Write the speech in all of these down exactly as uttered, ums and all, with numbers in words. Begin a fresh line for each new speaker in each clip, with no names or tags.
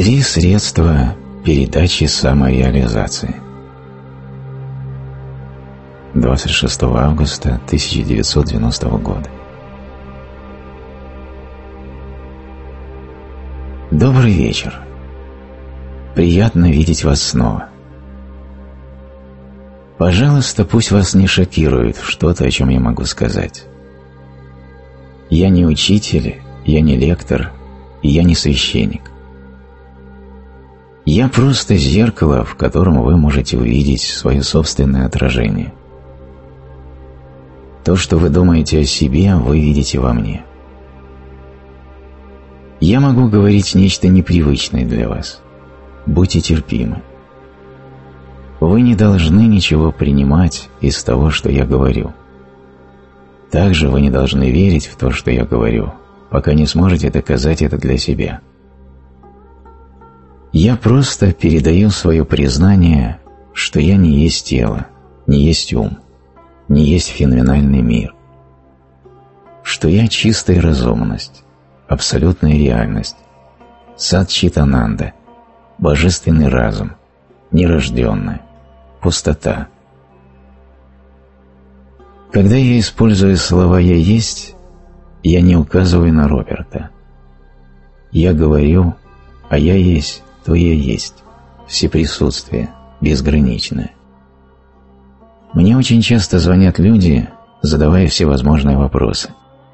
Три средства передачи самореализации. двадцать шестого августа тысяча девятьсот девяностого года. Добрый вечер. Приятно видеть вас снова. Пожалуйста, пусть вас не шокирует что-то, о чем я могу сказать. Я не учитель, я не лектор, и я не священник. Я просто зеркало, в котором вы можете увидеть свое собственное отражение. То, что вы думаете о себе, вы видите во мне. Я могу говорить нечто непривычное для вас. Будьте терпимы. Вы не должны ничего принимать из того, что я говорю. Также вы не должны верить в то, что я говорю, пока не сможете доказать это для себя. Я просто передаю свое признание, что я не есть тело, не есть ум, не есть феноменальный мир, что я чистая разумность, абсолютная реальность, сад-чит-ананда, божественный разум, нерожденная, пустота. Когда я использую слова «я есть», я не указываю на Роберта. Я говорю, а я есть, то я есть, всеприсутствие, безграничное. Мне очень часто звонят люди, задавая всевозможные вопросы.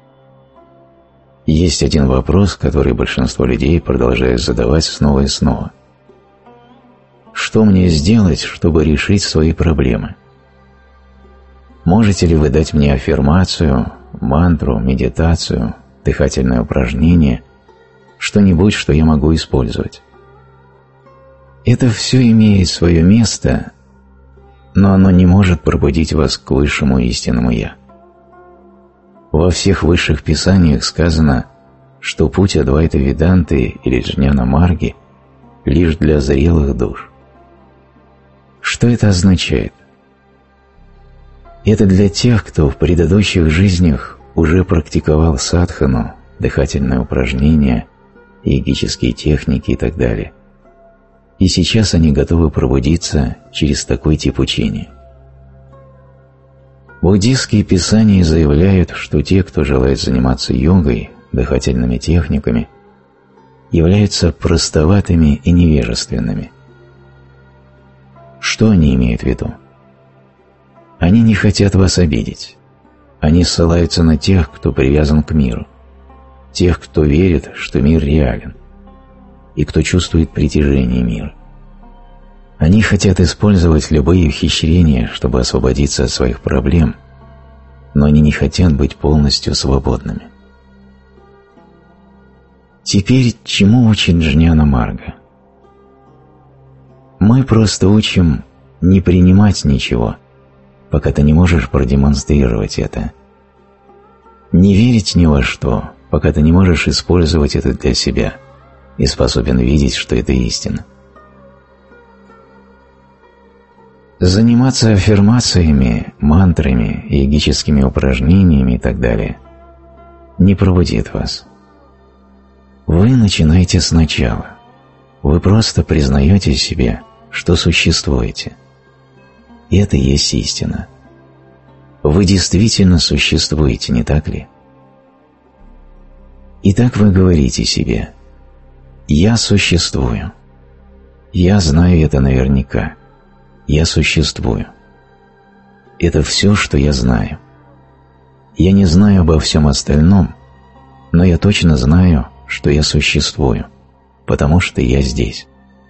Есть один вопрос, который большинство людей продолжает задавать снова и снова. Что мне сделать, чтобы решить свои проблемы? Можете ли вы дать мне аффирмацию, мантру, медитацию, дыхательное упражнение, что-нибудь, что я могу использовать? Это все имеет свое место, но оно не может пробудить вас к высшему истинному «Я». Во всех высших писаниях сказано, что путь Адвайта Веданты или Джняна Марги лишь для зрелых душ. Что это означает? Это для тех, кто в предыдущих жизнях уже практиковал садхану, дыхательные упражнения, йогические техники и так далее. И сейчас они готовы пробудиться через такой тип учения. Буддистские писания заявляют, что те, кто желает заниматься йогой, дыхательными техниками, являются простоватыми и невежественными. Что они имеют в виду? Они не хотят вас обидеть. Они ссылаются на тех, кто привязан к миру, тех, кто верит, что мир реален, и кто чувствует притяжение мира. Они хотят использовать любые ухищрения, чтобы освободиться от своих проблем, но они не хотят быть полностью свободными. Теперь чему учит Джняна Марга? Мы просто учим не принимать ничего, пока ты не можешь продемонстрировать это. Не верить ни во что, пока ты не можешь использовать это для себя и способен видеть, что это истина. Заниматься аффирмациями, мантрами, йогическими упражнениями и так далее не пробудит вас. Вы начинаете сначала. Вы просто признаете себе, что существуете. И это и есть истина. Вы действительно существуете, не так ли? Итак, вы говорите себе: «Я существую. Я знаю это наверняка. Я существую. Это все, что я знаю. Я не знаю обо всем остальном, но я точно знаю, что я существую, потому что я здесь».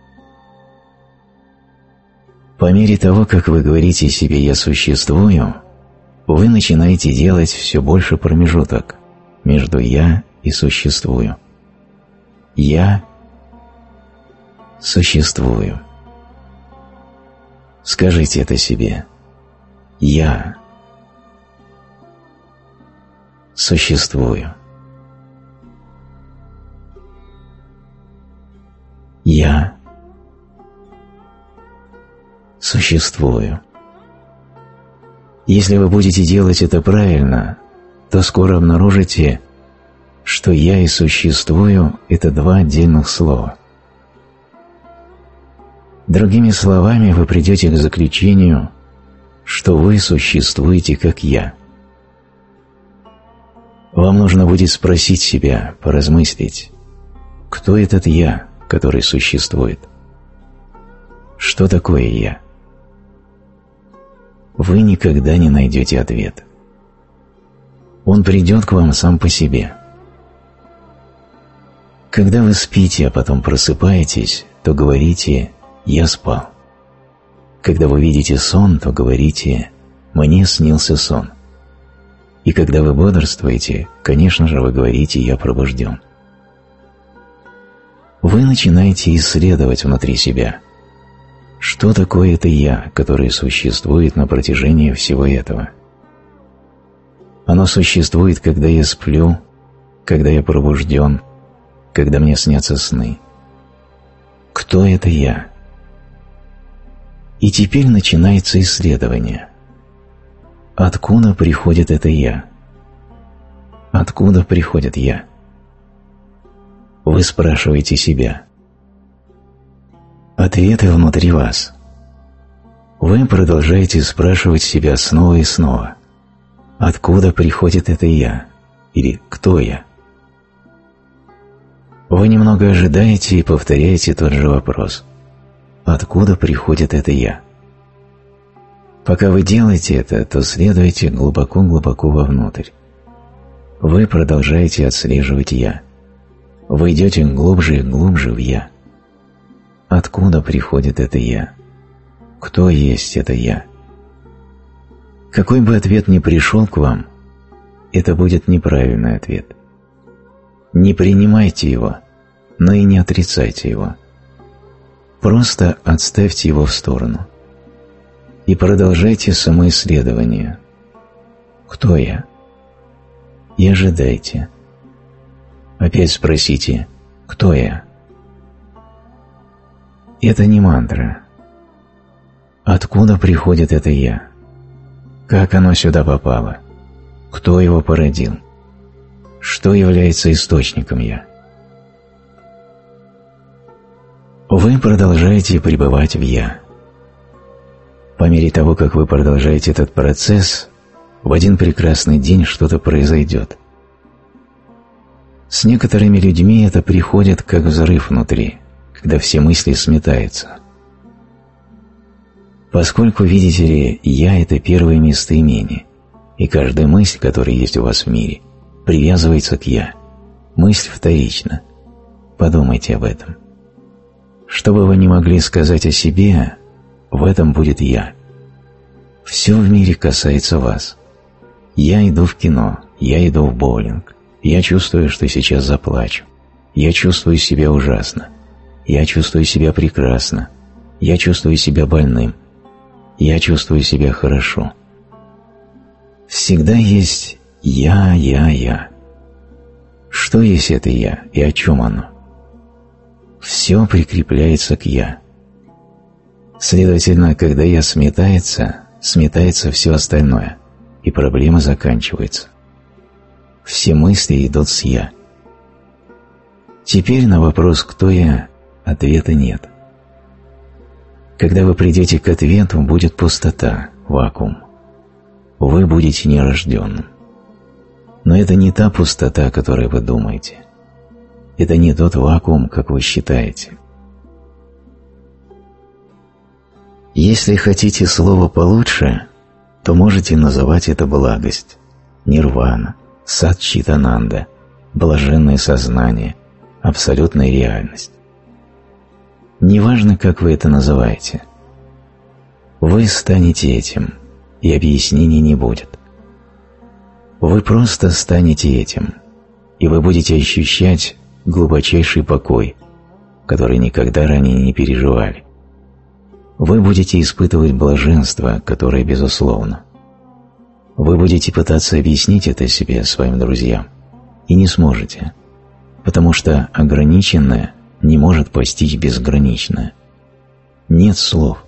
По мере того, как вы говорите себе «я существую», вы начинаете делать все больше промежуток между «я» и «существую». Я существую. Скажите это себе. Я существую. Я существую. Если вы будете делать это правильно, то скоро обнаружите, что «я» и «существую» — это два отдельных слова. Другими словами, вы придете к заключению, что вы существуете как «я». Вам нужно будет спросить себя, поразмыслить, кто этот «я», который существует? Что такое «я»? Вы никогда не найдете ответ. Он придет к вам сам по себе. Когда вы спите, а потом просыпаетесь, то говорите «я спал». Когда вы видите сон, то говорите «мне снился сон». И когда вы бодрствуете, конечно же, вы говорите «я пробужден». Вы начинаете исследовать внутри себя, что такое это «я», которое существует на протяжении всего этого. Оно существует, когда я сплю, когда я пробужден, когда мне снятся сны. Кто это «я»? И теперь начинается исследование. Откуда приходит это «я»? Откуда приходит «я»? Вы спрашиваете себя. Ответы внутри вас. Вы продолжаете спрашивать себя снова и снова. Откуда приходит это «я»? Или кто я? Вы немного ожидаете и повторяете тот же вопрос. Откуда приходит это «я»? Пока вы делаете это, то следуйте глубоко-глубоко вовнутрь. Вы продолжаете отслеживать «я». Вы идете глубже и глубже в «я». Откуда приходит это «я»? Кто есть это «я»? Какой бы ответ ни пришел к вам, это будет неправильный ответ. Не принимайте его, но и не отрицайте его. Просто отставьте его в сторону и продолжайте самоисследование. Кто я? И ожидайте. Опять спросите, кто я? Это не мантра. Откуда приходит это «я»? Как оно сюда попало? Кто его породил? Что является источником «я»? Вы продолжаете пребывать в «я». По мере того, как вы продолжаете этот процесс, в один прекрасный день что-то произойдет. С некоторыми людьми это приходит как взрыв внутри, когда все мысли сметаются. Поскольку, видите ли, «я» — это первое местоимение, и каждая мысль, которая есть у вас в мире, привязывается к «я». Мысль вторична. Подумайте об этом. Что бы вы ни могли сказать о себе, в этом будет «я». Все в мире касается вас. Я иду в кино, я иду в боулинг, я чувствую, что сейчас заплачу, я чувствую себя ужасно, я чувствую себя прекрасно, я чувствую себя больным, я чувствую себя хорошо. Всегда есть «я, я, я». Что есть это «я» и о чем оно? Все прикрепляется к «я». Следовательно, когда «я» сметается, сметается все остальное, и проблема заканчивается. Все мысли идут с «я». Теперь на вопрос «кто я?» ответа нет. Когда вы придете к ответу, будет пустота, вакуум. Вы будете нерожденным. Но это не та пустота, о которой вы думаете. Это не тот вакуум, как вы считаете. Если хотите слово получше, то можете называть это благость, нирвана, садчитананда, блаженное сознание, абсолютная реальность. Неважно, как вы это называете. Вы станете этим, и объяснений не будет. Вы просто станете этим, и вы будете ощущать глубочайший покой, который никогда ранее не переживали. Вы будете испытывать блаженство, которое безусловно. Вы будете пытаться объяснить это себе, своим друзьям, и не сможете, потому что ограниченное не может постичь безграничное. Нет слов.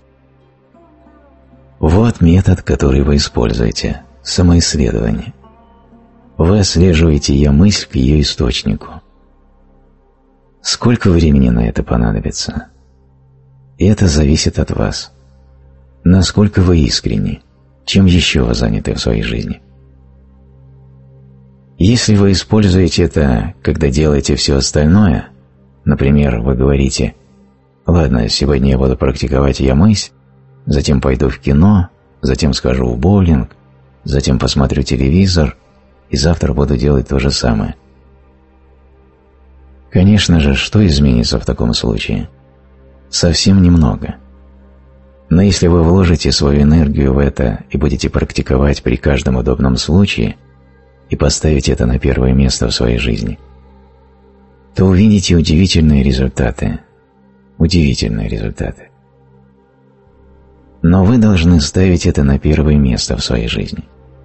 Вот метод, который вы используете – самоисследование. Вы отслеживаете «я» мысль к ее источнику. Сколько времени на это понадобится? И это зависит от вас. Насколько вы искренни, чем еще вы заняты в своей жизни. Если вы используете это, когда делаете все остальное, например, вы говорите: «Ладно, сегодня я буду практиковать ямысь, затем пойду в кино, затем схожу в боулинг, затем посмотрю телевизор, и завтра буду делать то же самое». Конечно же, что изменится в таком случае? Совсем немного. Но если вы вложите свою энергию в это и будете практиковать при каждом удобном случае и поставите это на первое место в своей жизни, то увидите удивительные результаты. Удивительные результаты. Но вы должны ставить это на первое место в своей жизни.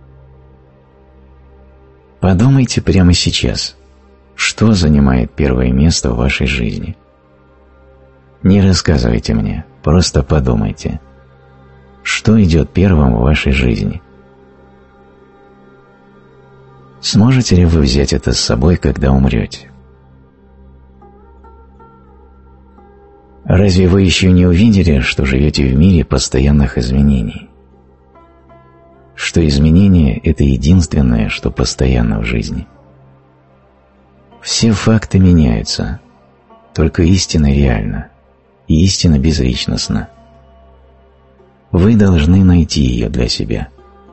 Подумайте прямо сейчас, что занимает первое место в вашей жизни. Не рассказывайте мне, просто подумайте, что идет первым в вашей жизни. Сможете ли вы взять это с собой, когда умрете? Разве вы еще не увидели, что живете в мире постоянных изменений? Что изменения – это единственное, что постоянно в жизни. Все факты меняются, только истина реальна, и истина безличностна. Вы должны найти ее для себя.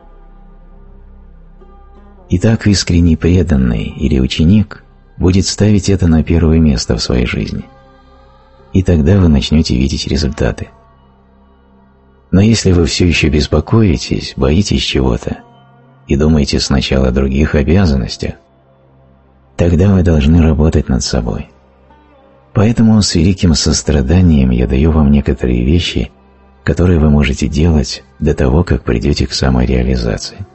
Итак, искренний преданный или ученик будет ставить это на первое место в своей жизни. И тогда вы начнете видеть результаты. Но если вы все еще беспокоитесь, боитесь чего-то и думаете сначала о других обязанностях, тогда вы должны работать над собой. Поэтому с великим состраданием я даю вам некоторые вещи, которые вы можете делать до того, как придете к самореализации.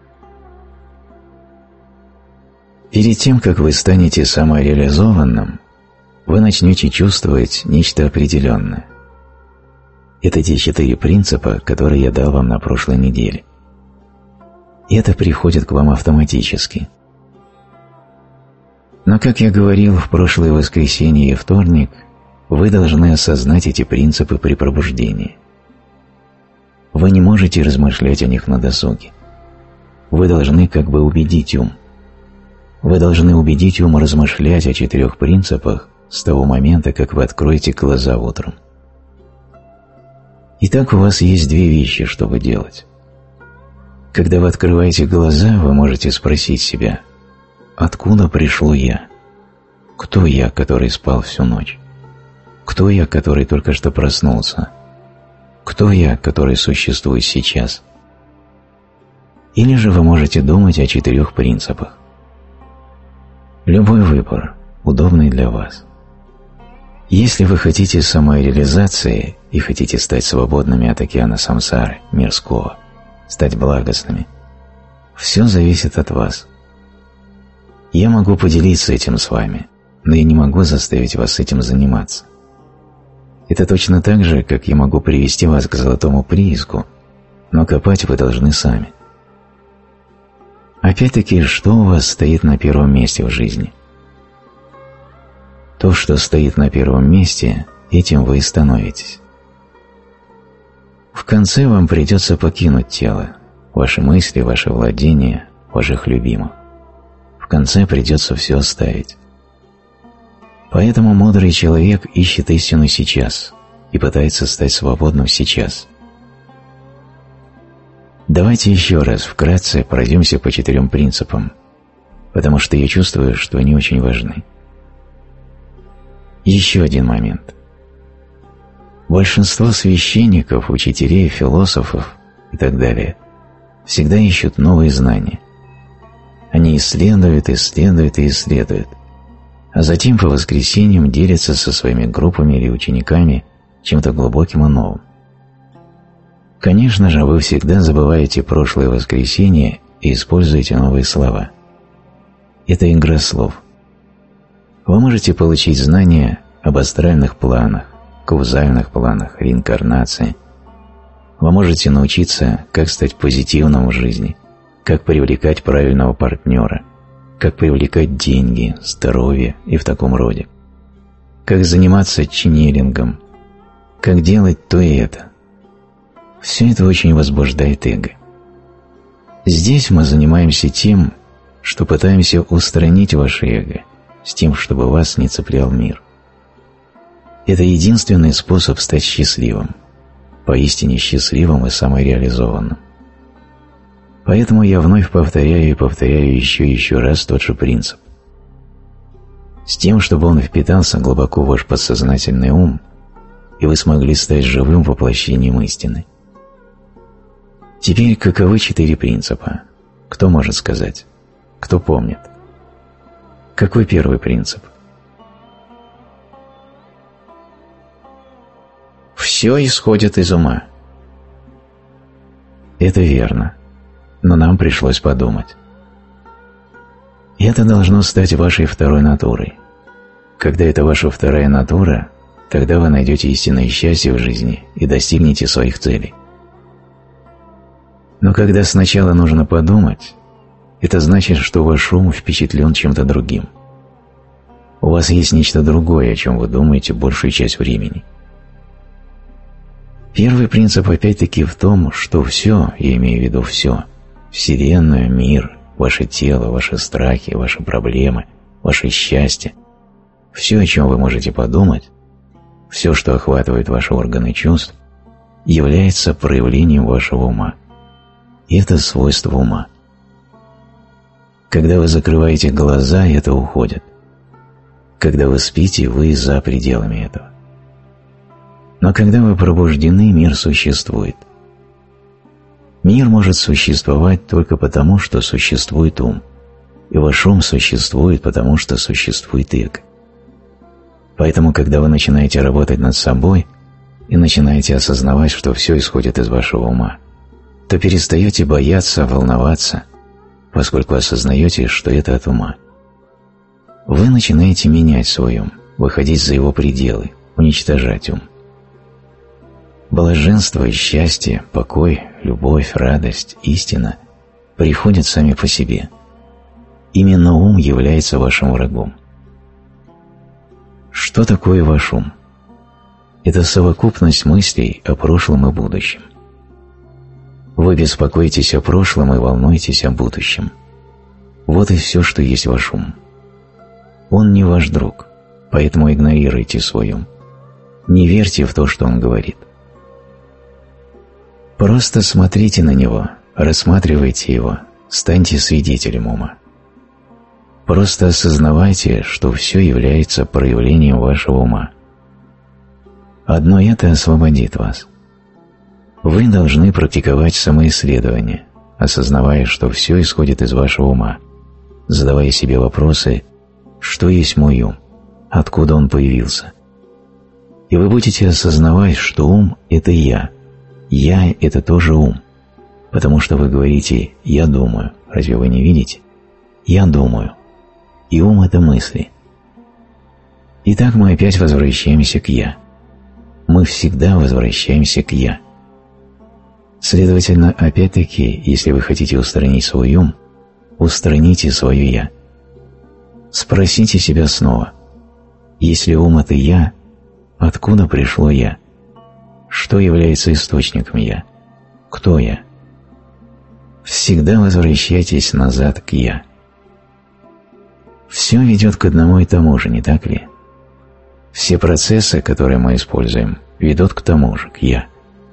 Перед тем, как вы станете самореализованным, вы начнете чувствовать нечто определенное. Это те четыре принципа, которые я дал вам на прошлой неделе. И это приходит к вам автоматически. Но, как я говорил в прошлое воскресенье и вторник, вы должны осознать эти принципы при пробуждении. Вы не можете размышлять о них на досуге. Вы должны как бы убедить ум. Вы должны убедить ум размышлять о четырех принципах с того момента, как вы откроете глаза утром. Итак, у вас есть две вещи, чтобы делать. Когда вы открываете глаза, вы можете спросить себя: откуда пришло я? Кто я, который спал всю ночь? Кто я, который только что проснулся? Кто я, который существует сейчас? Или же вы можете думать о четырех принципах. Любой выбор, удобный для вас. Если вы хотите самореализации и хотите стать свободными от океана самсары, мирского, стать благостными, все зависит от вас. Я могу поделиться этим с вами, но я не могу заставить вас этим заниматься. Это точно так же, как я могу привести вас к золотому прииску, но копать вы должны сами. Опять-таки, что у вас стоит на первом месте в жизни? То, что стоит на первом месте, этим вы и становитесь. В конце вам придется покинуть тело, ваши мысли, ваши владения, ваших любимых. В конце придется все оставить. Поэтому мудрый человек ищет истину сейчас и пытается стать свободным сейчас. Давайте еще раз вкратце пройдемся по четырем принципам, потому что я чувствую, что они очень важны. Еще один момент. Большинство священников, учителей, философов и так далее всегда ищут новые знания. Они исследуют, исследуют и исследуют, а затем по воскресеньям делятся со своими группами или учениками чем-то глубоким и новым. Конечно же, вы всегда забываете прошлое воскресенье и используете новые слова. Это игра слов. Вы можете получить знания об астральных планах, каузальных планах, реинкарнации. Вы можете научиться, как стать позитивным в жизни, как привлекать правильного партнера, как привлекать деньги, здоровье и в таком роде, как заниматься ченнелингом, как делать то и это. Все это очень возбуждает эго. Здесь мы занимаемся тем, что пытаемся устранить ваше эго, с тем, чтобы вас не цеплял мир. Это единственный способ стать счастливым, поистине счастливым и самореализованным. Поэтому я вновь повторяю и повторяю еще и еще раз тот же принцип. С тем, чтобы он впитался глубоко в ваш подсознательный ум, и вы смогли стать живым воплощением истины. Теперь каковы четыре принципа? Кто может сказать? Кто помнит? Какой первый принцип? Все исходит из ума. Это верно, но нам пришлось подумать. Это должно стать вашей второй натурой. Когда это ваша вторая натура, тогда вы найдете истинное счастье в жизни и достигнете своих целей. Но когда сначала нужно подумать, это значит, что ваш ум впечатлен чем-то другим. У вас есть нечто другое, о чем вы думаете большую часть времени. Первый принцип опять-таки в том, что все, я имею в виду все, Вселенную, мир, ваше тело, ваши страхи, ваши проблемы, ваше счастье, все, о чем вы можете подумать, все, что охватывает ваши органы чувств, является проявлением вашего ума. И это свойство ума. Когда вы закрываете глаза, это уходит. Когда вы спите, вы за пределами этого. Но когда вы пробуждены, мир существует. Мир может существовать только потому, что существует ум, и ваш ум существует потому, что существует эго. Поэтому, когда вы начинаете работать над собой и начинаете осознавать, что все исходит из вашего ума, то перестаете бояться, волноваться, поскольку осознаете, что это от ума. Вы начинаете менять свой ум, выходить за его пределы, уничтожать ум. Блаженство, счастье, покой, любовь, радость, истина приходят сами по себе. Именно ум является вашим врагом. Что такое ваш ум? Это совокупность мыслей о прошлом и будущем. Вы беспокоитесь о прошлом и волнуетесь о будущем. Вот и все, что есть ваш ум. Он не ваш друг, поэтому игнорируйте свой ум. Не верьте в то, что он говорит. Просто смотрите на него, рассматривайте его, станьте свидетелем ума. Просто осознавайте, что все является проявлением вашего ума. Одно это освободит вас. Вы должны практиковать самоисследование, осознавая, что все исходит из вашего ума, задавая себе вопросы, что есть мой ум, откуда он появился. И вы будете осознавать, что ум – это я. Я – это тоже ум, потому что вы говорите «я думаю». Разве вы не видите? «Я думаю». И ум – это мысли. Итак, мы опять возвращаемся к «я». Мы всегда возвращаемся к «я». Следовательно, опять-таки, если вы хотите устранить свой ум, устраните свое «я». Спросите себя снова, если ум – это «я», откуда пришло «я»? Что является источником «я»? Кто я? Всегда возвращайтесь назад к «я». Все ведет к одному и тому же, не так ли? Все процессы, которые мы используем, ведут к тому же, к «я».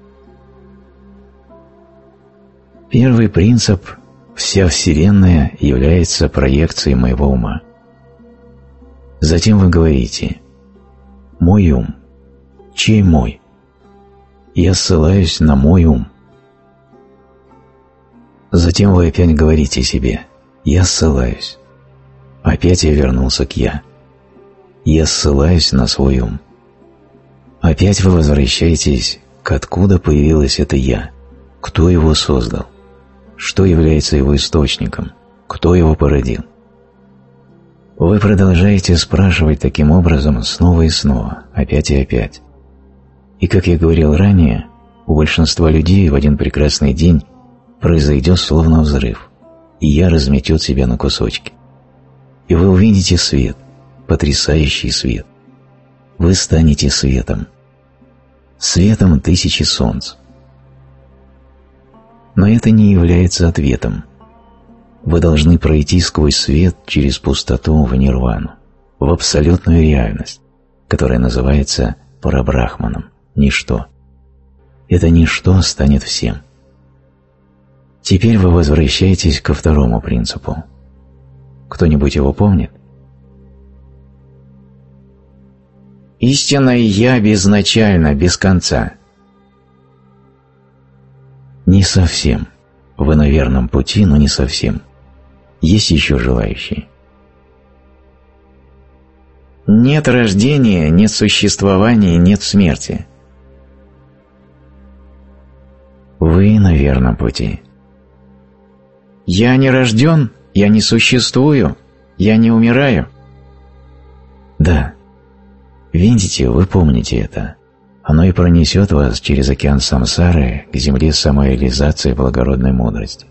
Первый принцип – вся Вселенная является проекцией моего ума. Затем вы говорите «мой ум». Чей мой? Я ссылаюсь на мой ум. Затем вы опять говорите себе «я ссылаюсь». Опять я вернулся к «я». Я ссылаюсь на свой ум. Опять вы возвращаетесь к откуда появилось это «я», кто его создал, что является его источником, кто его породил. Вы продолжаете спрашивать таким образом снова и снова, опять и опять. И, как я говорил ранее, у большинства людей в один прекрасный день произойдет словно взрыв, и «я» разметет себя на кусочки. И вы увидите свет, потрясающий свет. Вы станете светом. светом тысячи солнц. Но это не является ответом. Вы должны пройти сквозь свет через пустоту в нирвану, в абсолютную реальность, которая называется парабрахманом, ничто. Это ничто станет всем. Теперь вы возвращаетесь ко второму принципу. Кто-нибудь его помнит? Истинное «Я» безначально, без конца. Не совсем. Вы на верном пути, но не совсем. Есть еще желающие. Нет рождения, нет существования, нет смерти. Вы на верном пути. Я не рожден, я не существую, я не умираю. Да. Видите, вы помните это. Оно и пронесет вас через океан самсары к земле самореализации благородной мудрости.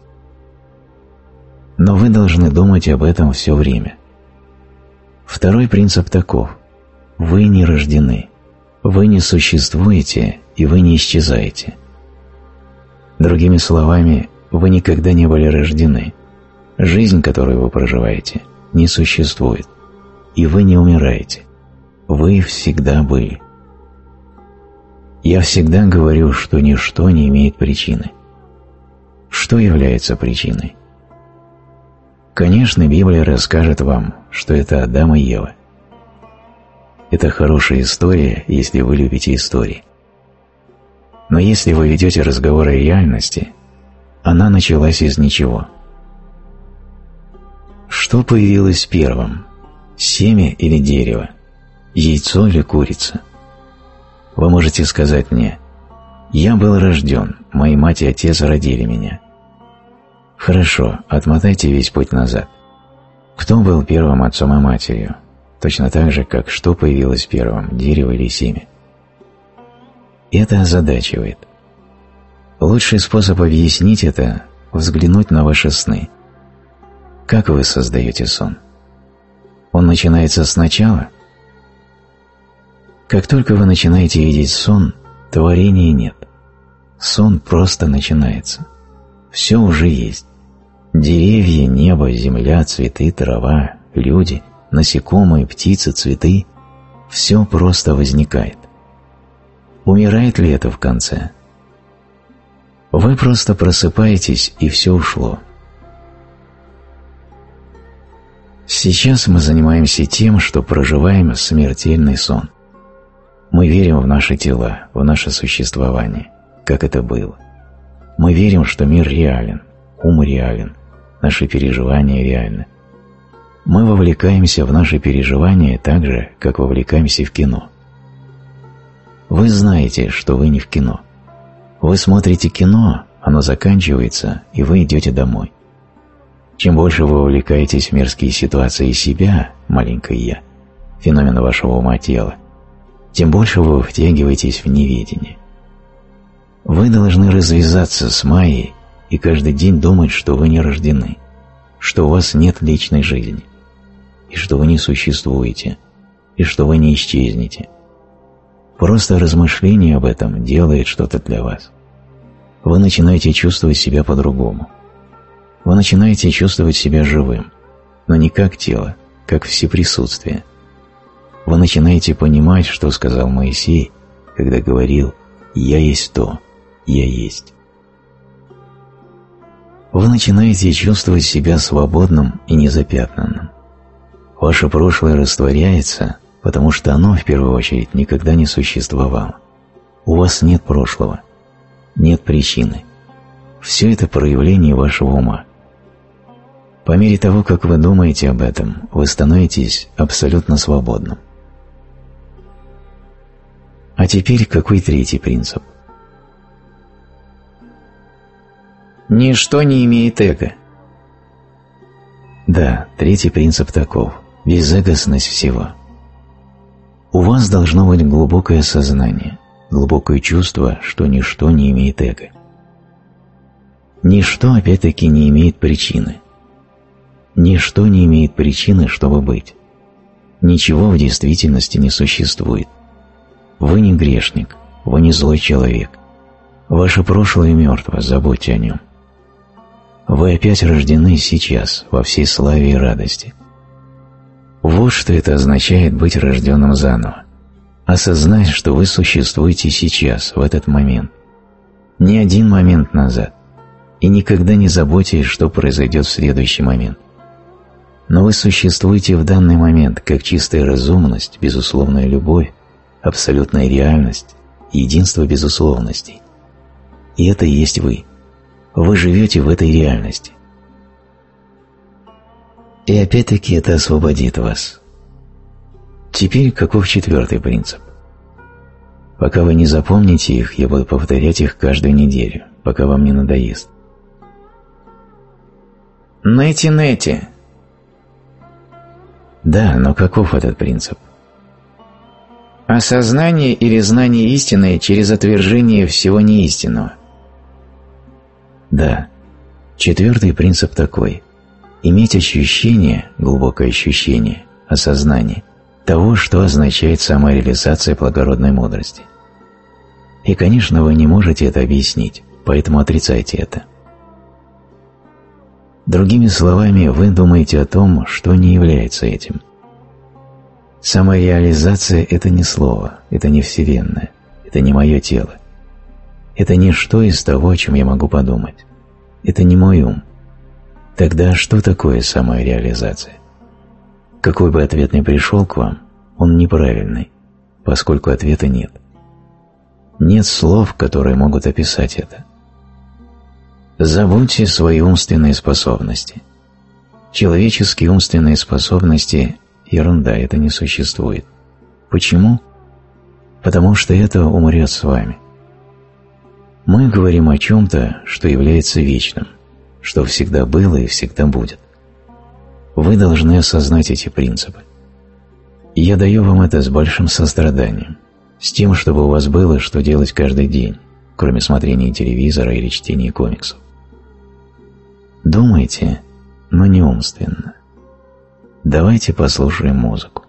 Но вы должны думать об этом все время. Второй принцип таков. Вы не рождены. Вы не существуете, и вы не исчезаете. Другими словами, вы никогда не были рождены. Жизнь, которую вы проживаете, не существует. И вы не умираете. Вы всегда были. Я всегда говорю, что ничто не имеет причины. Что является причиной? Конечно, Библия расскажет вам, что это Адам и Ева. Это хорошая история, если вы любите истории. Но если вы ведете разговор о реальности, она началась из ничего. Что появилось первым? Семя или дерево? Яйцо или курица? Вы можете сказать мне: «Я был рожден, мои мать и отец родили меня». Хорошо, отмотайте весь путь назад. Кто был первым отцом и матерью? Точно так же, как что появилось первым, дерево или семя? Это озадачивает. Лучший способ объяснить это – взглянуть на ваши сны. Как вы создаете сон? Он начинается сначала? Как только вы начинаете видеть сон, творения нет. Сон просто начинается. Все уже есть. Деревья, небо, земля, цветы, трава, люди, насекомые, птицы, цветы – все просто возникает. Умирает ли это в конце? Вы просто просыпаетесь, и все ушло. Сейчас мы занимаемся тем, что проживаем смертельный сон. Мы верим в наши тела, в наше существование, как это было. Мы верим, что мир реален, ум реален, наши переживания реальны. Мы вовлекаемся в наши переживания так же, как вовлекаемся в кино. Вы знаете, что вы не в кино. Вы смотрите кино, оно заканчивается, и вы идете домой. Чем больше вы вовлекаетесь в мирские ситуации себя, маленькое «я», феномен вашего ума-тела, тем больше вы втягиваетесь в неведение. Вы должны развязаться с майей и каждый день думать, что вы не рождены, что у вас нет личной жизни, и что вы не существуете, и что вы не исчезнете. Просто размышление об этом делает что-то для вас. Вы начинаете чувствовать себя по-другому. Вы начинаете чувствовать себя живым, но не как тело, как всеприсутствие. Вы начинаете понимать, что сказал Моисей, когда говорил «Я есть то, я есть». Вы начинаете чувствовать себя свободным и незапятнанным. Ваше прошлое растворяется, потому что оно, в первую очередь, никогда не существовало. У вас нет прошлого, нет причины. Все это проявление вашего ума. По мере того, как вы думаете об этом, вы становитесь абсолютно свободным. А теперь какой третий принцип? Ничто не имеет эго. Да, третий принцип таков – безэгостность всего. У вас должно быть глубокое сознание, глубокое чувство, что ничто не имеет эго. Ничто, опять-таки, не имеет причины. Ничто не имеет причины, чтобы быть. Ничего в действительности не существует. Вы не грешник, вы не злой человек. Ваше прошлое мертво, забудьте о нем. Вы опять рождены сейчас, во всей славе и радости. Вот что это означает быть рожденным заново. Осознать, что вы существуете сейчас, в этот момент. Не один момент назад. И никогда не заботьтесь, что произойдет в следующий момент. Но вы существуете в данный момент, как чистая разумность, безусловная любовь, абсолютная реальность, единство безусловностей. И это и есть вы. Вы живете в этой реальности. И опять-таки это освободит вас. Теперь каков четвертый принцип? Пока вы не запомните их, я буду повторять их каждую неделю, пока вам не надоест. Нэти-нэти. Да, но каков этот принцип? Осознание или знание истины через отвержение всего неистинного. Да, четвертый принцип такой – иметь ощущение, глубокое ощущение, осознание того, что означает самореализация благородной мудрости. И, конечно, вы не можете это объяснить, поэтому отрицайте это. Другими словами, вы думаете о том, что не является этим. Самореализация – это не слово, это не Вселенная, это не мое тело. Это не что из того, о чем я могу подумать. Это не мой ум. Тогда что такое самореализация? Какой бы ответ ни пришел к вам, он неправильный, поскольку ответа нет. Нет слов, которые могут описать это. Забудьте свои умственные способности. Человеческие умственные способности – ерунда, это не существует. Почему? Потому что это умрет с вами. Мы говорим о чем-то, что является вечным, что всегда было и всегда будет. Вы должны осознать эти принципы. И я даю вам это с большим состраданием, с тем, чтобы у вас было что делать каждый день, кроме смотрения телевизора или чтения комиксов. Думайте, но не умственно. Давайте послушаем музыку.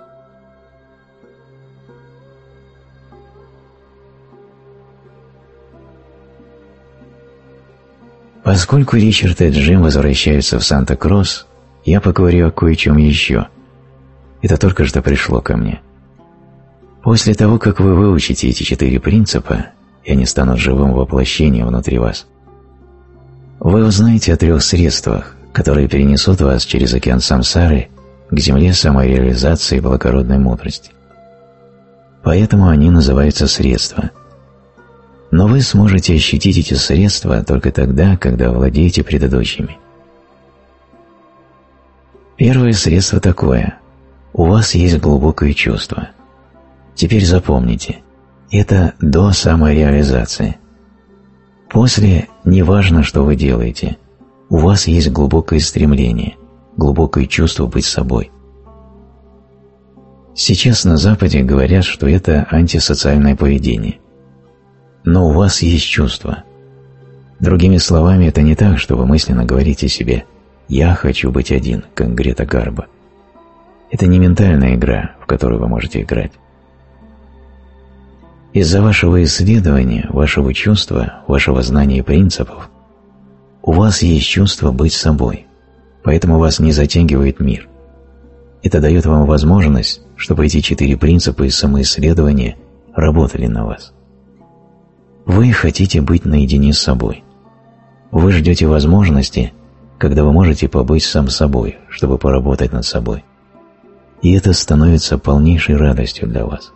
Поскольку Ричард и Джим возвращаются в Санта-Крус, я поговорю о кое-чем еще. Это только что пришло ко мне. После того, как вы выучите эти четыре принципа, и они станут живым воплощением внутри вас, вы узнаете о трех средствах, которые перенесут вас через океан самсары к земле самореализации и благородной мудрости. Поэтому они называются средства. Но вы сможете ощутить эти средства только тогда, когда владеете предыдущими. Первое средство такое. У вас есть глубокое чувство. Теперь запомните, это до самореализации. После, неважно, что вы делаете, у вас есть глубокое стремление, глубокое чувство быть собой. Сейчас на Западе говорят, что это антисоциальное поведение. Но у вас есть чувство. Другими словами, это не так, что вы мысленно говорите себе «я хочу быть один», как Грета Гарбо. Это не ментальная игра, в которую вы можете играть. Из-за вашего исследования, вашего чувства, вашего знания принципов, у вас есть чувство быть собой, поэтому вас не затягивает мир. Это дает вам возможность, чтобы эти четыре принципа и самоисследования работали на вас. Вы хотите быть наедине с собой. Вы ждете возможности, когда вы можете побыть сам собой, чтобы поработать над собой. И это становится полнейшей радостью для вас.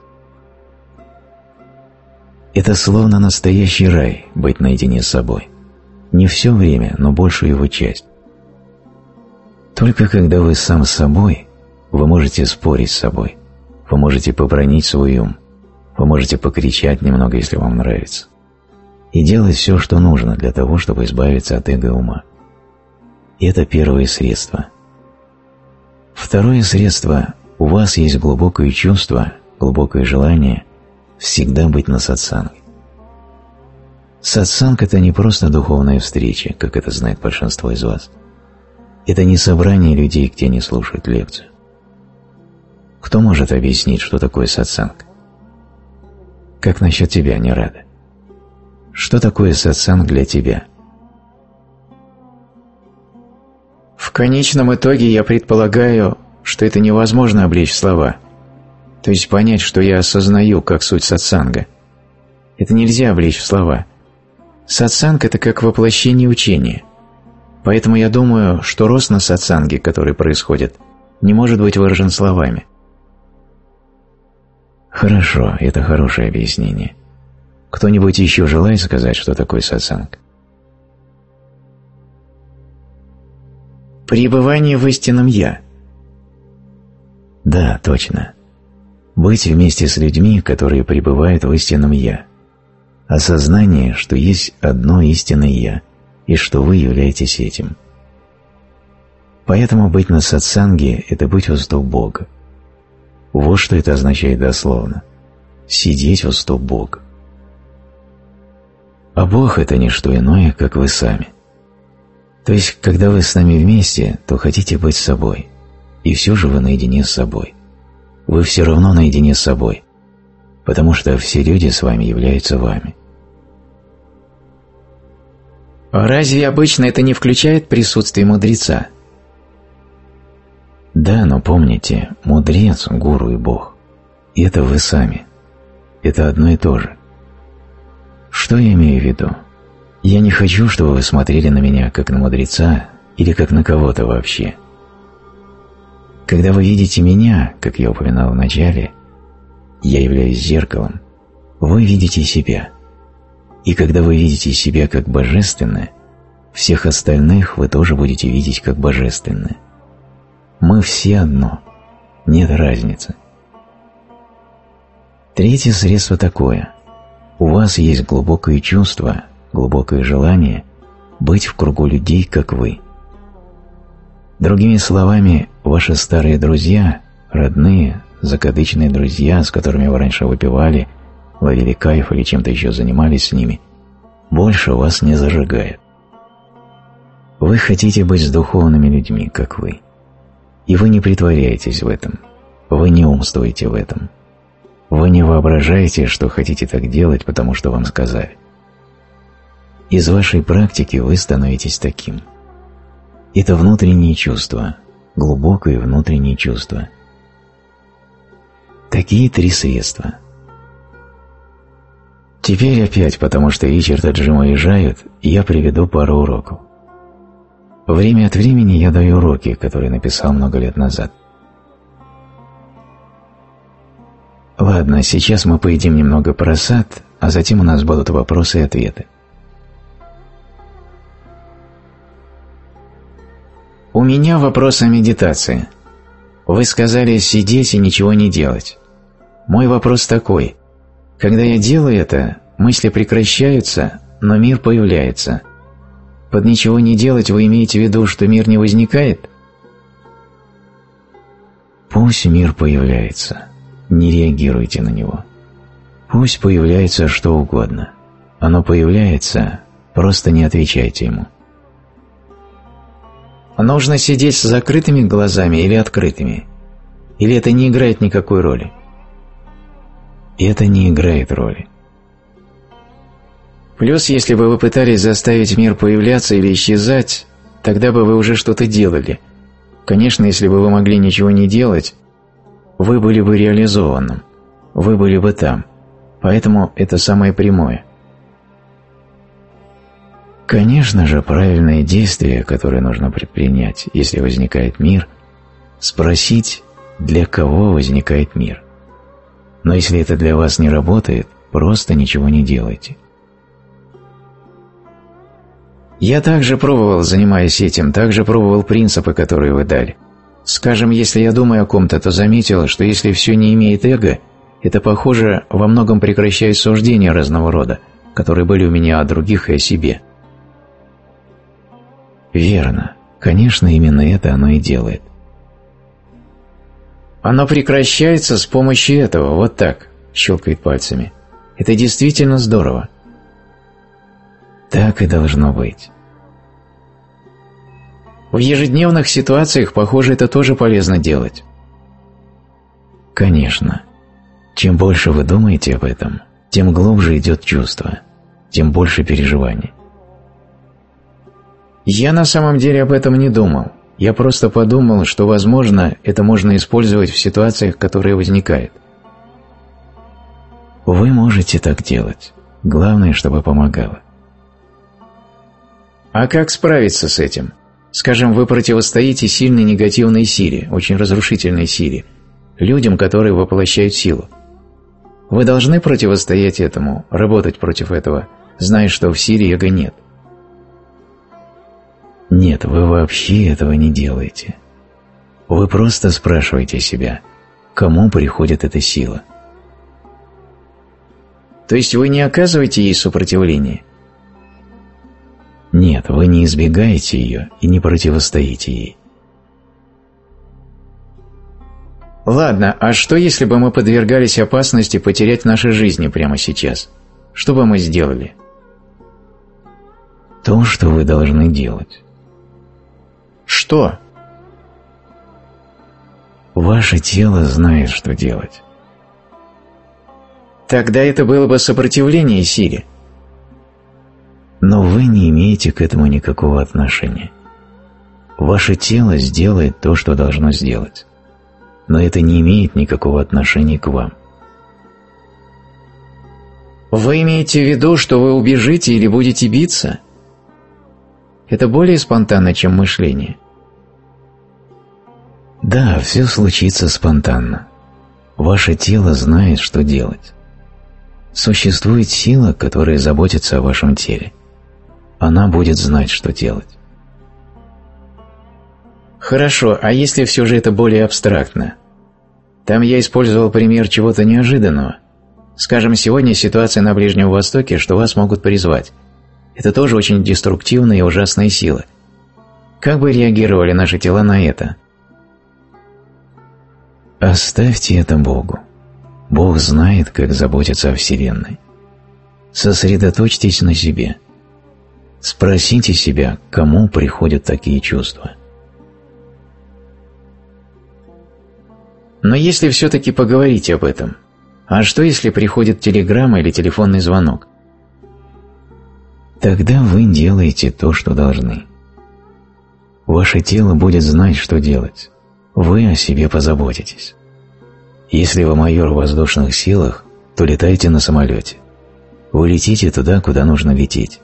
Это словно настоящий рай – быть наедине с собой. Не все время, но большую его часть. Только когда вы сам с собой, вы можете спорить с собой, вы можете побранить свой ум, вы можете покричать немного, если вам нравится, и делать все, что нужно для того, чтобы избавиться от эго ума. И это первое средство. Второе средство – у вас есть глубокое чувство, глубокое желание всегда быть на сатсанге. Сатсанг – это не просто духовная встреча, как это знает большинство из вас. Это не собрание людей, где они слушают лекцию. Кто может объяснить, что такое сатсанг? Как насчет тебя, Нирада? Что такое сатсанг для тебя?
В конечном итоге я предполагаю, что это невозможно облечь в слова. То есть понять, что я осознаю, как суть сатсанга. Это нельзя облечь в слова. Сатсанг – это как воплощение учения. Поэтому я думаю, что рост на сатсанге, который происходит, не может быть выражен словами.
Хорошо, это хорошее объяснение. Кто-нибудь еще желает сказать, что такое сатсанг?
Пребывание в истинном «Я».
Да, точно. Быть вместе с людьми, которые пребывают в истинном «Я». Осознание, что есть одно истинное «Я», и что вы являетесь этим. Поэтому быть на сатсанге – это быть у стоп Бога. Вот что это означает дословно – сидеть у стоп Бога. А Бог – это не что иное, как вы сами. То есть, когда вы с нами вместе, то хотите быть собой, и все же вы наедине с собой. Вы все равно наедине с собой, потому что все люди с вами являются вами.
Разве обычно это не включает присутствие мудреца?
Да, но помните, мудрец, гуру и Бог – это вы сами. Это одно и то же. Что я имею в виду? Я не хочу, чтобы вы смотрели на меня как на мудреца или как на кого-то вообще. Когда вы видите меня, как я упоминал в начале, я являюсь зеркалом, вы видите себя. И когда вы видите себя как божественное, всех остальных вы тоже будете видеть как божественное. Мы все одно, нет разницы. Третье средство такое. У вас есть глубокое чувство, глубокое желание быть в кругу людей, как вы. Другими словами, ваши старые друзья, родные, закадычные друзья, с которыми вы раньше выпивали, ловили кайф или чем-то еще занимались с ними, больше вас не зажигают. Вы хотите быть с духовными людьми, как вы. И вы не притворяетесь в этом, вы не умствуете в этом. Вы не воображаете, что хотите так делать, потому что вам сказали. Из вашей практики вы становитесь таким. Это внутреннее чувство, глубокое внутреннее чувство. Такие три средства. Теперь опять, потому что Ричард и Джим уезжают, я приведу пару уроков. Время от времени я даю уроки, которые написал много лет назад. Ладно, сейчас мы поедим немного просад, а затем у нас будут вопросы и ответы.
У меня вопрос о медитации. Вы сказали сидеть и ничего не делать. Мой вопрос такой. Когда я делаю это, мысли прекращаются, но мир появляется. Под ничего не делать вы имеете в виду, что мир не возникает?
Пусть мир появляется. Не реагируйте на него. Пусть появляется что угодно. Оно появляется, просто не отвечайте ему.
Нужно сидеть с закрытыми глазами или открытыми? Или это не играет никакой роли?
Это не играет роли.
Плюс, если бы вы пытались заставить мир появляться или исчезать, тогда бы вы уже что-то делали. Конечно, если бы вы могли ничего не делать, вы были бы реализованным, вы были бы там. Поэтому это самое прямое.
Конечно же, правильное действие, которое нужно предпринять, если возникает мир, спросить, для кого возникает мир. Но если это для вас не работает, просто ничего не делайте.
Я также пробовал, занимаясь этим, также пробовал принципы, которые вы дали. Скажем, если я думаю о ком-то, то заметил, что если все не имеет эго, это, похоже, во многом прекращает суждения разного рода, которые были у меня о других и о себе.
Верно. Конечно, именно это оно и делает.
Оно прекращается с помощью этого, вот так, щелкает пальцами. Это действительно здорово.
Так и должно быть.
В ежедневных ситуациях, похоже, это тоже полезно делать.
Конечно. Чем больше вы думаете об этом, тем глубже идет чувство, тем больше переживаний.
Я на самом деле об этом не думал. Я просто подумал, что, возможно, это можно использовать в ситуациях, которые возникают.
Вы можете так делать. Главное, чтобы помогало.
А как справиться с этим? Скажем, вы противостоите сильной негативной силе, очень разрушительной силе, людям, которые воплощают силу. Вы должны противостоять этому, работать против этого, зная, что в силе эго нет.
Нет, вы вообще этого не делаете. Вы просто спрашиваете себя, кому приходит эта сила.
То есть вы не оказываете ей сопротивления?
Нет, вы не избегаете ее и не противостоите ей.
Ладно, а что если бы мы подвергались опасности потерять наши жизни прямо сейчас? Что бы мы сделали?
То, что вы должны делать.
Что?
Ваше тело знает, что делать.
Тогда это было бы сопротивление силе.
Но вы не имеете к этому никакого отношения. Ваше тело сделает то, что должно сделать. Но это не имеет никакого отношения к вам.
Вы имеете в виду, что вы убежите или будете биться? Это более спонтанно, чем мышление.
Да, все случится спонтанно. Ваше тело знает, что делать. Существует сила, которая заботится о вашем теле. Она будет знать, что делать.
Хорошо, а если все же это более абстрактно? Там я использовал пример чего-то неожиданного. Скажем, сегодня ситуация на Ближнем Востоке, что вас могут призвать. Это тоже очень деструктивная и ужасная сила. Как бы реагировали наши тела на это?
Оставьте это Богу. Бог знает, как заботиться о Вселенной. Сосредоточьтесь на себе. Спросите себя, кому приходят такие чувства.
Но если все-таки поговорить об этом, а что если приходит телеграмма или телефонный звонок?
Тогда вы делаете то, что должны. Ваше тело будет знать, что делать. Вы о себе позаботитесь. Если вы майор в воздушных силах, то летайте на самолете. Вы летите туда, куда нужно лететь.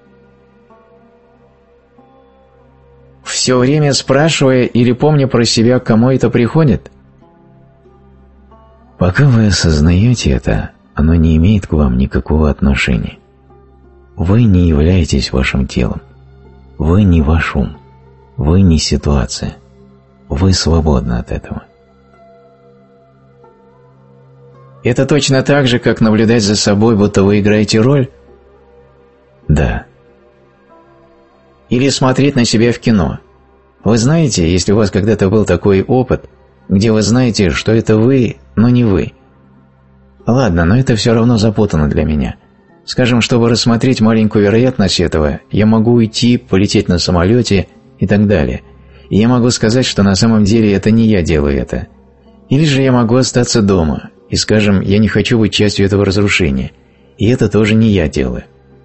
Все время спрашивая или помня про себя, к кому это приходит?
Пока вы осознаете это, оно не имеет к вам никакого отношения. Вы не являетесь вашим телом. Вы не ваш ум. Вы не ситуация. Вы свободны от этого.
Это точно так же, как наблюдать за собой, будто вы играете роль?
Да.
Или смотреть на себя в кино. Вы знаете, если у вас когда-то был такой опыт, где вы знаете, что это вы, но не вы. Ладно, но это все равно запутано для меня. Скажем, чтобы рассмотреть маленькую вероятность этого, я могу уйти, полететь на самолете и так далее. И я могу сказать, что на самом деле это не я делаю это. Или же я могу остаться дома и, скажем, я не хочу быть частью этого разрушения, и это тоже не я делаю.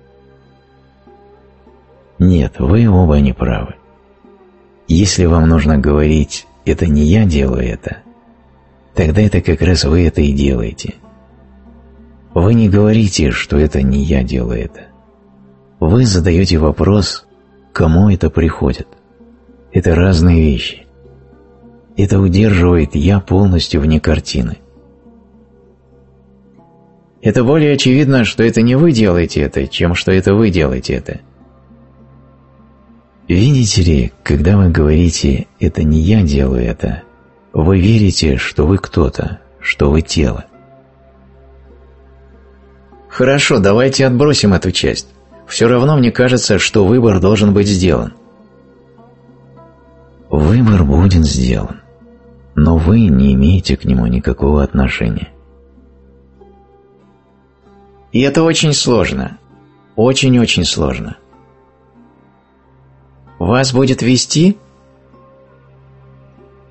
Нет, вы оба не правы. Если вам нужно говорить «это не я делаю это», тогда это как раз вы это и делаете. Вы не говорите, что это не я делаю это. Вы задаете вопрос, кому это приходит. Это разные вещи. Это удерживает «я» полностью вне картины.
Это более очевидно, что это не вы делаете это, чем что это вы делаете это.
Видите ли, когда вы говорите «это не я делаю это», вы верите, что вы кто-то, что вы тело.
Хорошо, давайте отбросим эту часть. Все равно мне кажется, что выбор должен быть сделан.
Выбор будет сделан, но вы не имеете к нему никакого отношения.
И это очень сложно. Очень-очень сложно. Вас будет вести?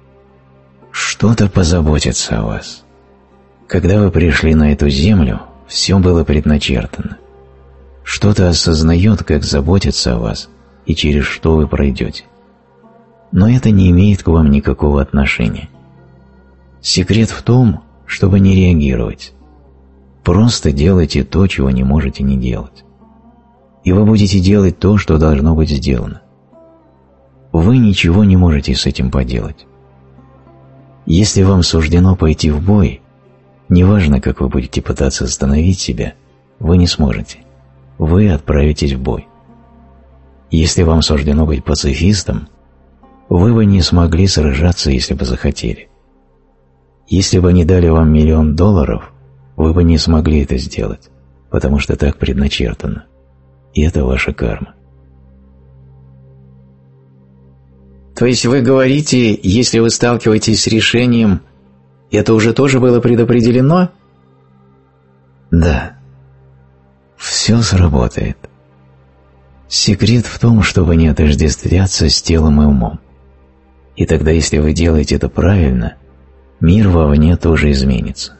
Что-то позаботится о вас. Когда вы пришли на эту землю, все было предначертано. Что-то осознает, как заботиться о вас и через что вы пройдете. Но это не имеет к вам никакого отношения. Секрет в том, чтобы не реагировать. Просто делайте то, чего не можете не делать. И вы будете делать то, что должно быть сделано. Вы ничего не можете с этим поделать. Если вам суждено пойти в бой, неважно, как вы будете пытаться остановить себя, вы не сможете. Вы отправитесь в бой. Если вам суждено быть пацифистом, вы бы не смогли сражаться, если бы захотели. Если бы они дали вам миллион долларов, вы бы не смогли это сделать, потому что так предначертано. И это ваша карма.
То есть вы говорите, если вы сталкиваетесь с решением, это уже тоже было предопределено?
Да. Все сработает. Секрет в том, чтобы не отождествляться с телом и умом. И тогда, если вы делаете это правильно, мир вовне тоже изменится.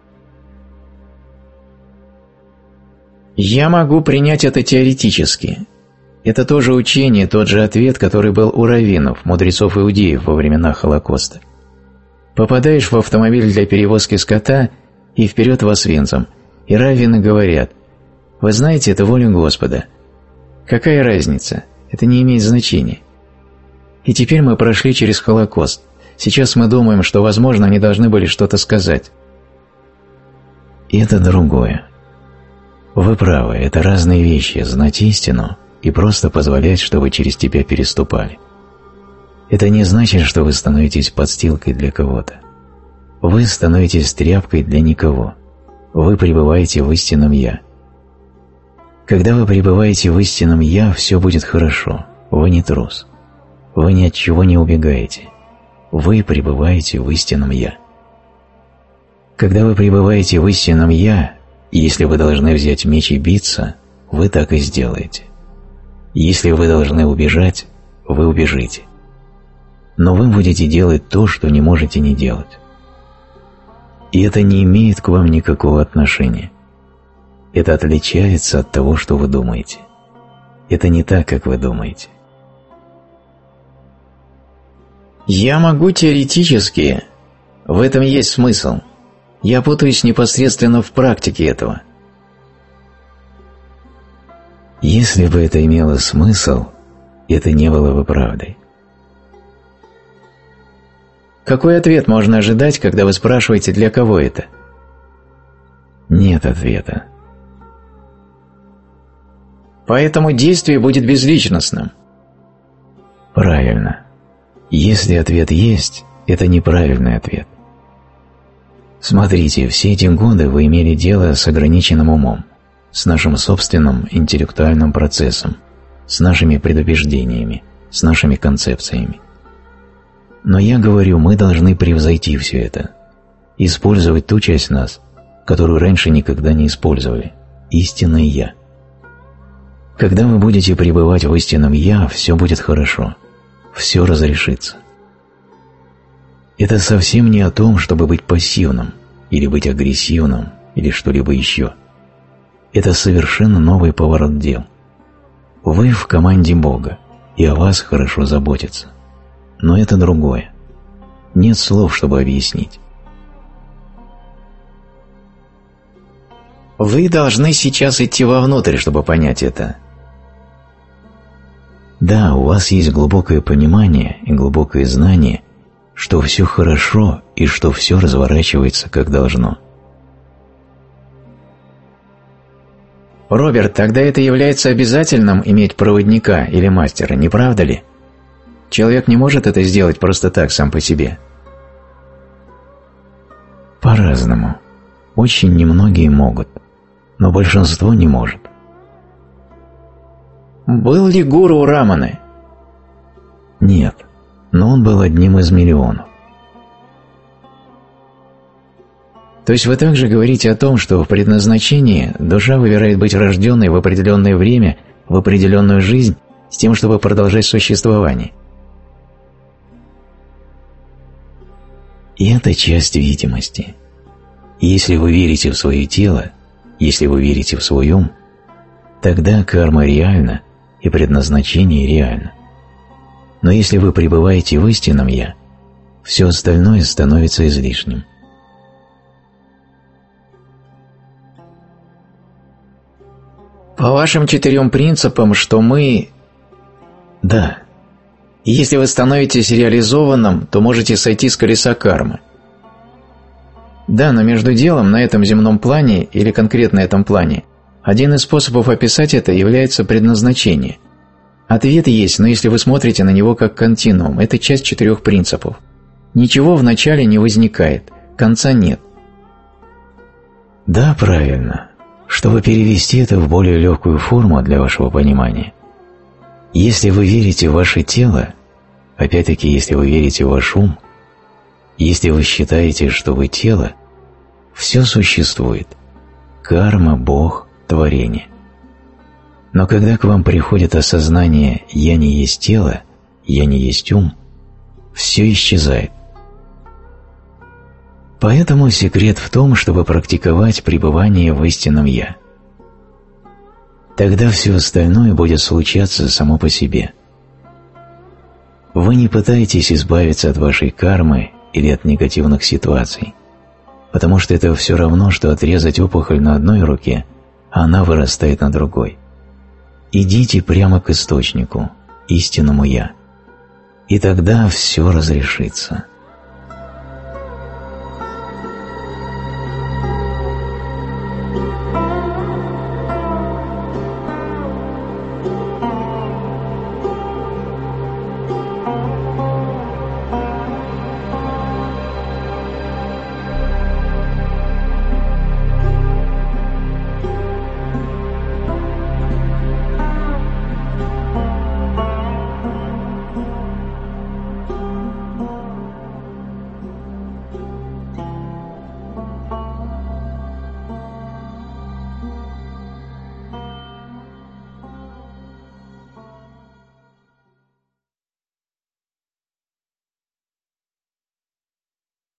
Я могу принять это теоретически. Это тоже учение, тот же ответ, который был у раввинов, мудрецов иудеев во времена Холокоста. Попадаешь в автомобиль для перевозки скота и вперед в Освенцим, и раввины говорят: «Вы знаете, это воля Господа. Какая разница? Это не имеет значения. И теперь мы прошли через Холокост. Сейчас мы думаем, что, возможно, они должны были что-то сказать».
И это другое. Вы правы, это разные вещи, знать истину и просто позволять, чтобы через тебя переступали. Это не значит, что вы становитесь подстилкой для кого-то. Вы становитесь тряпкой для никого. Вы пребываете в истинном «Я». Когда вы пребываете в истинном «Я», все будет хорошо. Вы не трус. Вы ни от чего не убегаете. Вы пребываете в истинном «Я». Когда вы пребываете в истинном «Я», если вы должны взять меч и биться, вы так и сделаете. Если вы должны убежать, вы убежите. Но вы будете делать то, что не можете не делать. И это не имеет к вам никакого отношения. Это отличается от того, что вы думаете. Это не так, как вы думаете.
Я могу теоретически. В этом есть смысл. Я путаюсь непосредственно в практике этого.
Если бы это имело смысл, это не было бы правдой.
Какой ответ можно ожидать, когда вы спрашиваете, для кого это?
Нет ответа.
Поэтому действие будет безличностным.
Правильно. Если ответ есть, это неправильный ответ. Смотрите, все эти годы вы имели дело с ограниченным умом, с нашим собственным интеллектуальным процессом, с нашими предубеждениями, с нашими концепциями. Но я говорю, мы должны превзойти все это, использовать ту часть нас, которую раньше никогда не использовали, истинное «Я». Когда вы будете пребывать в истинном «Я», все будет хорошо, все разрешится. Это совсем не о том, чтобы быть пассивным, или быть агрессивным, или что-либо еще. Это совершенно новый поворот дел. Вы в команде Бога, и о вас хорошо заботятся. Но это другое. Нет слов, чтобы объяснить.
Вы должны сейчас идти вовнутрь, чтобы понять это.
Да, у вас есть глубокое понимание и глубокое знание, что все хорошо и что все разворачивается как должно.
Роберт, тогда это является обязательным иметь проводника или мастера, не правда ли? Человек не может это сделать просто так, сам по себе.
По-разному. Очень немногие могут, но большинство не может.
Был ли гуру у Раманы?
Нет, но он был одним из миллионов.
То есть вы также говорите о том, что в предназначении душа выбирает быть рожденной в определенное время, в определенную жизнь, с тем, чтобы продолжать существование.
И это часть видимости. Если вы верите в свое тело, Если вы верите в свой ум, тогда карма реальна и предназначение реально. Но если вы пребываете в истинном «Я», все остальное становится излишним.
По вашим четырем принципам, что мы…
Да.
И если вы становитесь реализованным, то можете сойти с колеса кармы. Да, но между делом на этом земном плане или конкретно этом плане один из способов описать это является предназначение. Ответ есть, но если вы смотрите на него как континуум, это часть четырех принципов. Ничего вначале не возникает, конца нет.
Да, правильно. Чтобы перевести это в более легкую форму для вашего понимания. Если вы верите в ваше тело, опять-таки, если вы верите в ваш ум, если вы считаете, что вы тело, все существует. Карма, Бог, творение. Но когда к вам приходит осознание «я не есть тело», «я не есть ум», все исчезает. Поэтому секрет в том, чтобы практиковать пребывание в истинном «я». Тогда все остальное будет случаться само по себе. Вы не пытаетесь избавиться от вашей кармы или от негативных ситуаций, потому что это все равно, что отрезать опухоль на одной руке, а она вырастает на другой. Идите прямо к источнику, истинному «Я», и тогда все разрешится.